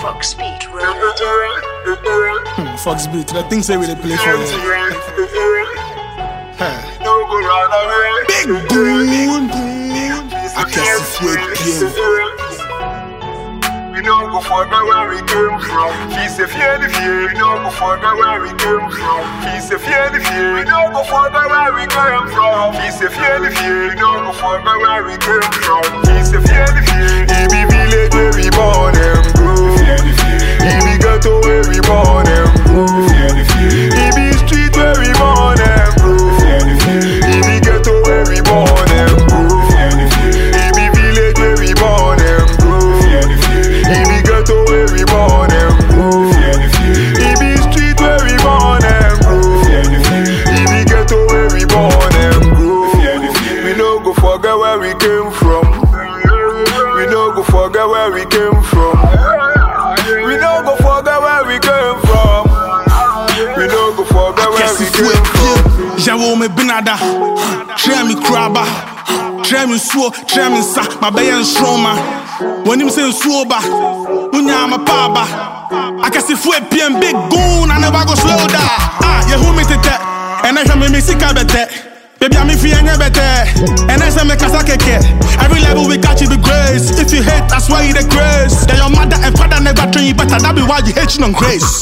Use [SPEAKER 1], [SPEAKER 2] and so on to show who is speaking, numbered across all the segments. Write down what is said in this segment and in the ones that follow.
[SPEAKER 1] Fox Beat.
[SPEAKER 2] Fox Beat, the things they really play for you. Big goon, I can't see it.
[SPEAKER 3] We don't go forget where we came from. Peace if you're the fear. We don't go forget where we came from. Peace if you're the fear. We don't go forget where we came from. Peace if you're the fear. We don't go forget where we came from. Peace if you're the fear. He be village where we born and grew. He be ghetto where we born and grew. He be street where we born and grew. He be ghetto where we born and grew. He be village where we born and grew. He be ghetto where we born and grew. He be street where we born and grew. He be ghetto where we born and grew. We no go forget where we came from. We no go forget where we came from. We no go forget where we came from. We no go forget where we came from.
[SPEAKER 2] Jawo me binada, try me crabba, try me so, try me sa, my bayan stroma. When him say soba, unya ma paba. I can see fue PM big goon, I never go slow down. You who me tete, and I can me sika bete. Baby, I'm if you ain't better, and I say me kasa keke. Every level we catch you the grace. If you hate, that's why you the grace. Then your mother and father never train you better. That be why you hate you on grace.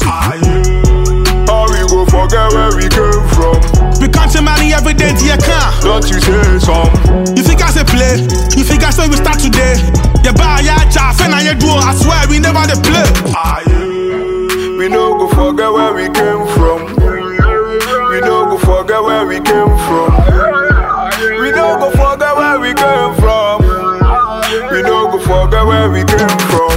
[SPEAKER 3] How we go forget where we came from?
[SPEAKER 2] We count your money every day till you can.
[SPEAKER 3] Don't you say some?
[SPEAKER 2] You think I say play? You think I say we start today? You buy your chaff and you do. I swear we never dey play.
[SPEAKER 3] We no go forget where we came from. We no go forget where we came from. We no go forget where we came from. We no go forget where we came from.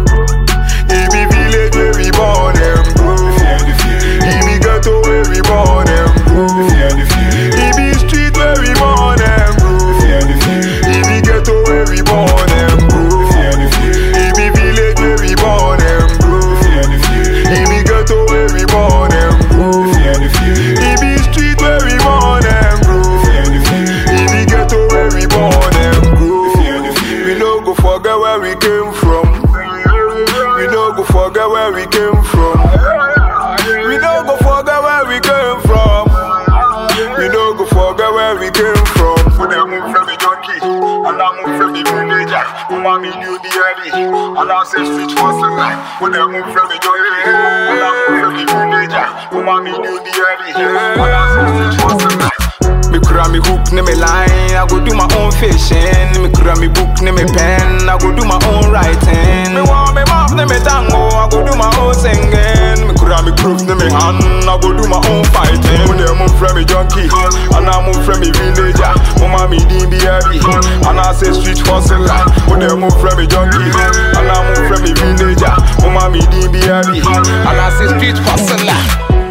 [SPEAKER 3] He be village where we born and grew. He be ghetto where we born and grew. He be street where we born and grew. He be ghetto where we born and grew. He be village where we born and grew. He be ghetto where we born and grew. He be street where we born and grew. He be ghetto where we born and grew. We no go forget where we came from. We no go forget where we came from. We no go forget where we came from. We no go forget where we came from. When I move from the junkie, and I move from the villager, mommy knew the early, and I say street hustle life. When I move from the junkie, and I move from the villager, mommy knew the early, and I say street hustle life. Me cry me hook, ne me line, I go do my own fishing. Me cry me book, ne me pen, I go do my own writing. Me want me map, ne me tango, I go do my own singing. Me cry me proof, ne me hand, I go do my own fighting. When they move from me junkie, and I move from me villager, mama me din be heavy, and I say street hustler. When they move from me junkie, and I move from me villager, mama me din be heavy, and I say street hustler.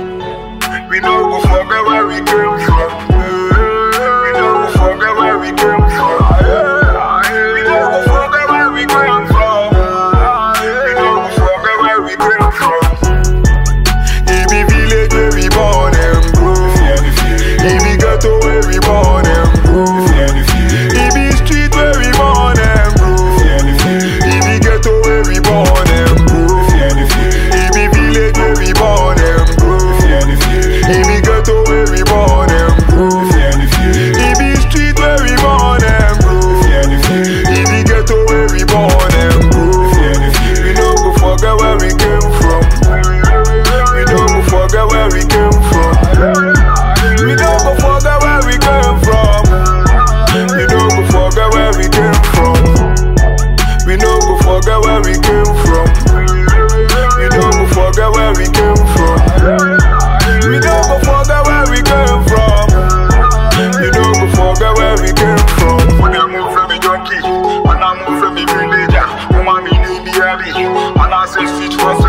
[SPEAKER 3] We no go forget where we came from. And I say street hustle.